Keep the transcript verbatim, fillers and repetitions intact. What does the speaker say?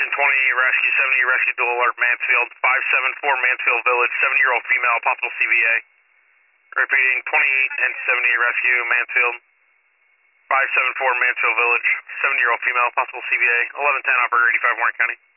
Houston twenty-eight Rescue, seventy Rescue Dual Alert Mansfield, five seven four Mansfield Village, seventy-year-old female, possible C V A. Repeating, twenty-eight and seventy Rescue, Mansfield, five seven four Mansfield Village, seventy-year-old female, possible C V A, eleven ten Operator eighty-five Warren County.